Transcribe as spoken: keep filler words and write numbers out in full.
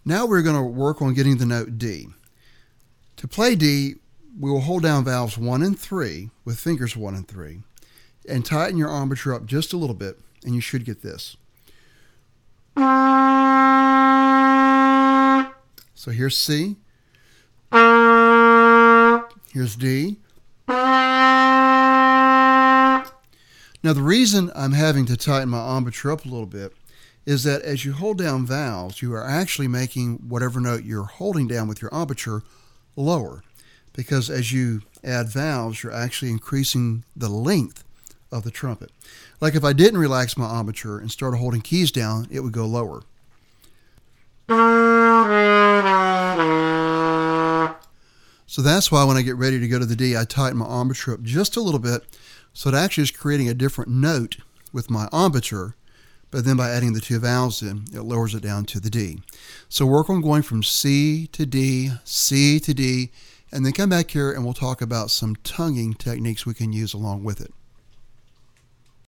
Now we're going to work on getting the note D. To play D, we will hold down valves one and three with fingers one and three and tighten your armature up just a little bit, and you should get this. So here's C, here's D. Now the reason I'm having to tighten my armature up a little bit is that as you hold down valves, you are actually making whatever note you're holding down with your armature lower, because as you add valves, you're actually increasing the length of the trumpet. Like if I didn't relax my armature and started holding keys down, it would go lower. So that's why when I get ready to go to the D, I tighten my armature up just a little bit, so it actually is creating a different note with my armature, but then by adding the two valves in, it lowers it down to the D. So work on going from C to D, C to D, and then come back here and we'll talk about some tonguing techniques we can use along with it.